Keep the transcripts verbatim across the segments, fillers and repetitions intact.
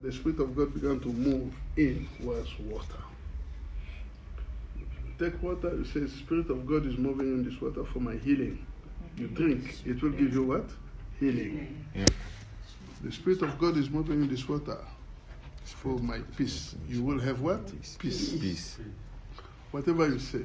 The Spirit of God began to move in was water. Take water, you say, Spirit of God is moving in this water for my healing. You drink, it will give you what? Healing. Yeah. The Spirit of God is moving in this water for my peace. You will have what? Peace. Peace. Whatever you say.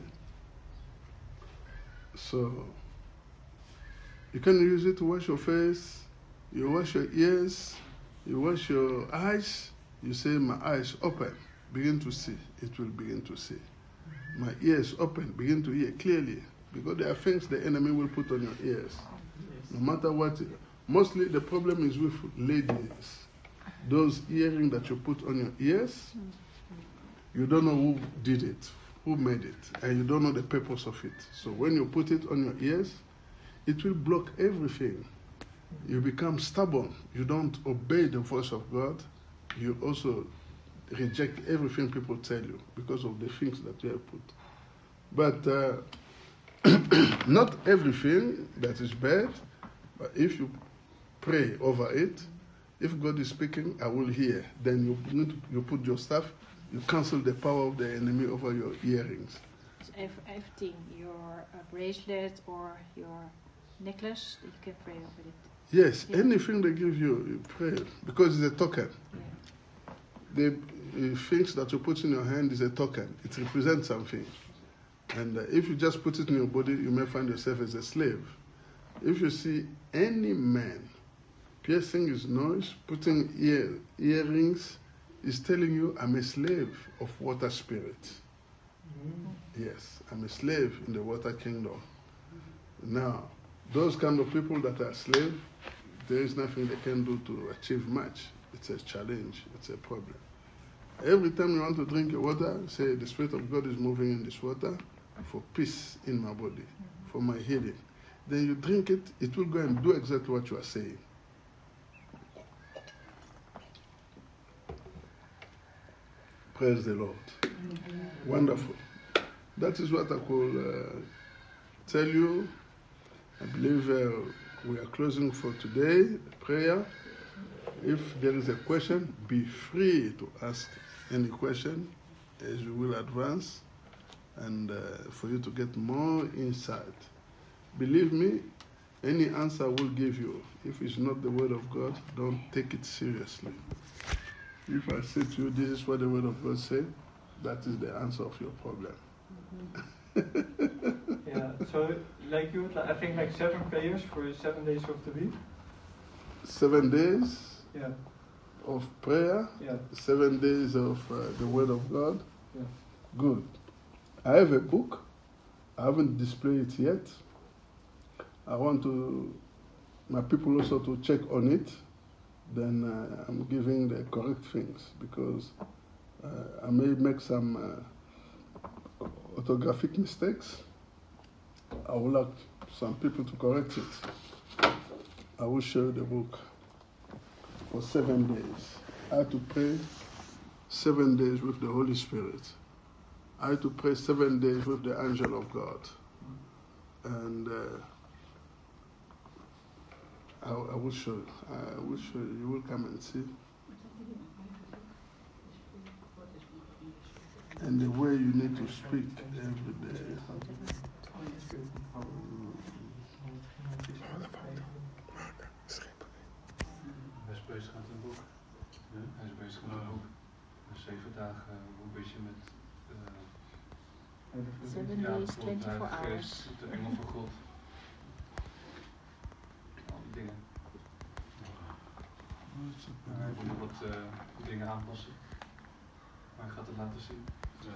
So, you can use it to wash your face, you wash your ears, you wash your eyes, you say, my eyes open, begin to see, it will begin to see. My ears open, begin to hear clearly, because there are things the enemy will put on your ears. No matter what, mostly the problem is with ladies. Those earrings that you put on your ears, you don't know who did it, who made it, and you don't know the purpose of it. So when you put it on your ears, it will block everything. You become stubborn. You don't obey the voice of God. You also reject everything people tell you because of the things that you have put. But uh, not everything that is bad, but if you pray over it, if God is speaking, I will hear. Then you need to, you put your stuff, you cancel the power of the enemy over your earrings. So everything, your uh, bracelet or your necklace, you can pray over it. Yes, yeah. Anything they give you, you pray, because it's a token. Yeah. The uh, things that you put in your hand is a token. It represents something. And uh, if you just put it in your body, you may find yourself as a slave. If you see any man piercing his nose, putting ear, earrings, is telling you, I'm a slave of water spirit. Mm. Yes, I'm a slave in the water kingdom. Now, those kind of people that are slaves, there is nothing they can do to achieve much. It's a challenge, it's a problem. Every time you want to drink your water, say, the Spirit of God is moving in this water for peace in my body, for my healing. Then you drink it, it will go and do exactly what you are saying. Praise the Lord. Mm-hmm. Wonderful. That is what I could uh, tell you. I believe uh, we are closing for today, prayer. If there is a question, be free to ask any question as you will advance and uh, for you to get more insight. Believe me, any answer I will give you. If it's not the word of God, don't take it seriously. If I say to you, this is what the word of God said, that is the answer of your problem. Mm-hmm. Yeah, so like you, I think like seven prayers for seven days of the week. Seven days yeah. of prayer, yeah. seven days of uh, the Word of God. Yeah. Good. I have a book. I haven't displayed it yet. I want to my people also to check on it. Then uh, I'm giving the correct things because uh, I may make some uh, orthographic mistakes. I would like some people to correct it. I will show you the book for seven days. I had to pray seven days with the Holy Spirit. I had to pray seven days with the angel of God. And uh, I, I will show you. I will show you. You will come and see. And the way you need to speak every day. Hij is bezig met een boek. Ja? Hij is bezig met een boek. Zeven dagen, hoe is je met uh, Seven ja, days, twenty-four hours. De engel van God. Al die dingen. En hij wil nog wat uh, dingen aanpassen. Maar hij gaat het laten zien.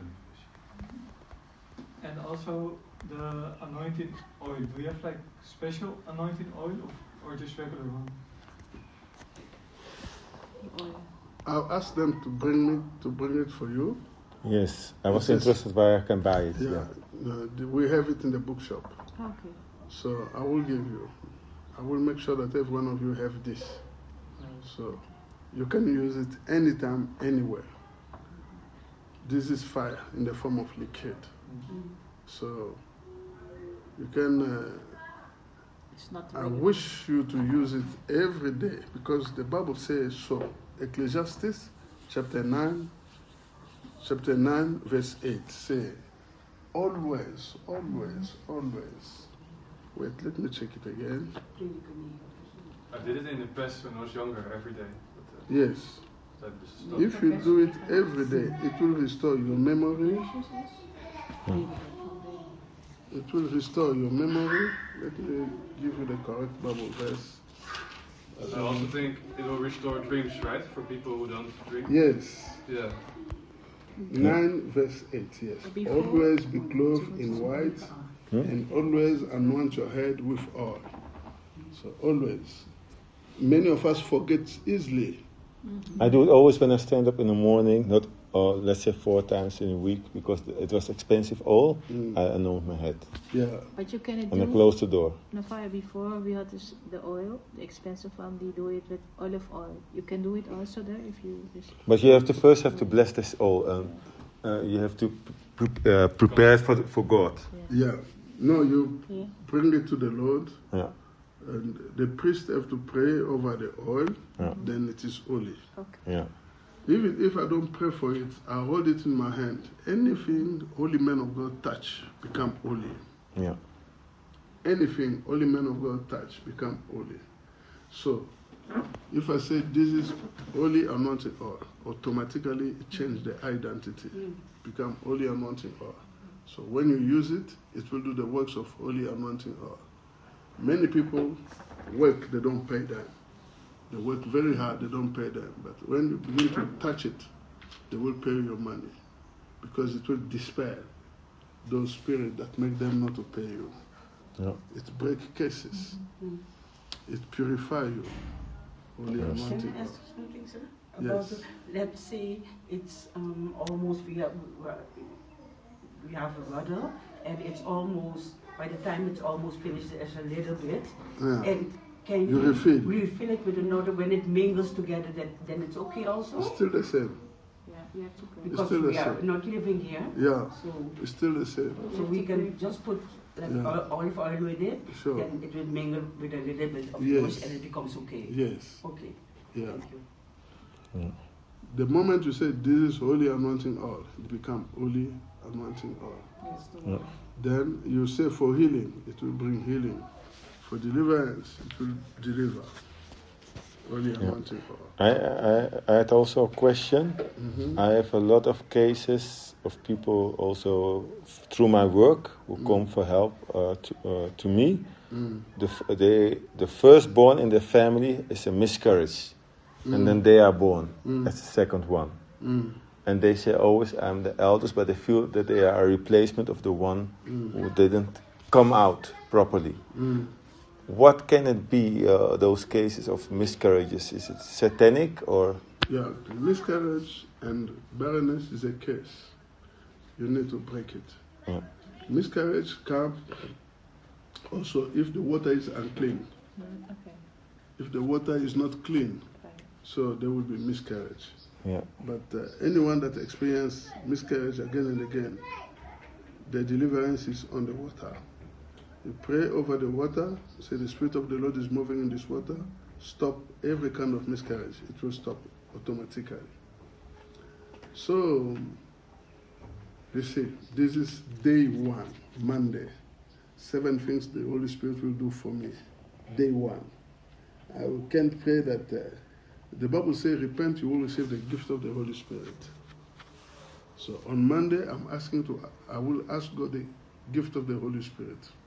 And also the anointed oil. Do you have like special anointed oil or, or just regular one? Oil. I'll ask them to bring me to bring it for you. Yes, I was It interested where I can buy it. Yeah, Yeah. No, the- we have it in the bookshop. Okay. So I will give you. I will make sure that every one of you have this. So you can use it anytime, anywhere. This is fire in the form of liquid. Mm-hmm. So you can, uh, It's not I regular. wish you to use it every day because the Bible says so. Ecclesiastes chapter nine, chapter nine, verse eight. Say, always, always, always. Wait, let me check it again. I did it in the past when I was younger, every day. But, uh, Yes. that is stopped. If you do it every day, it will restore your memory. It will restore your memory. Let me give you the correct Bible verse. I also think it will restore dreams, right? For people who don't drink. Yes. Yeah. nine verse eight, yes. Always be clothed in white and always anoint your head with oil. So always. Many of us forget easily. I do it always when I stand up in the morning, not uh, let's say four times in a week, because it was expensive oil. Mm. I anoint my head Yeah. But you can and I do, close the door. Nafaya, before we had this, the oil, the expensive one, they do it with olive oil. You can do it also there if you wish. But you have to first have to bless this oil, and uh, you have to pre- uh, prepare it for the, for God. Yeah. No, you Yeah. bring it to the Lord, Yeah, and the priest have to pray over the oil, Yeah. then it is holy. Okay. yeah, Even if I don't pray for it, I hold it in my hand. Anything holy men of God touch become holy. yeah, Anything holy men of God touch become holy. So, if I say this is holy anointing oil, automatically it change the identity, become holy anointing oil. So when you use it, it will do the works of holy anointing oil. Many people work, they don't pay them. They work very hard, they don't pay them. But when you begin to touch it, they will pay your money, because it will dispel those spirits that make them not to pay you. yeah. It breaks cases. It purifies you. Holy Yes. anointing Can I oil. ask something, sir? About Yes. the, let's say it's um, almost we have we have a rudder, and it's almost by the time it's almost finished, there's a little bit, Yeah. and can You you refill. refill it with another when it mingles together? That then it's okay also, It's still the same. Yeah, you have to pray. because still the we are same. not living here, Yeah, so it's still the same. so we can just put like Yeah. ol- olive oil with it, Sure. then it will mingle with a little bit of Yes. yours, and it becomes okay. Yes. Okay. Yeah. Thank you. The moment you say this is holy anointing oil, it becomes holy anointing oil. Yes, the Yeah. water. Then you say for healing, it will bring healing. For deliverance, it will deliver. Holy anointing oil. I, I, I had also a question. Mhm. I have a lot of cases of people also f- through my work who come for help uh, to, uh, to me. Mm. The, f- they, the firstborn in the family is a miscarriage, and then they are born Mm. as the second one. Mm. And they say always I'm the eldest, but they feel that they are a replacement of the one Mm. who didn't come out properly. Mm. What can it be, uh, those cases of miscarriages? Is it satanic or? Yeah, the miscarriage and barrenness is a case. You need to break it. Yeah. Miscarriage comes also if the water is unclean. Mm, okay. If the water is not clean, Fine. so there will be miscarriage. Yeah. But uh, anyone that experiences miscarriage again and again, the deliverance is on the water. You pray over the water, say the Spirit of the Lord is moving in this water, stop every kind of miscarriage. It will stop automatically. So, you see, this is day one, Monday. Seven things the Holy Spirit will do for me. Day one. I can't pray that. Uh, the Bible says, repent, you will receive the gift of the Holy Spirit. So on Monday, I'm asking to, I will ask God the gift of the Holy Spirit.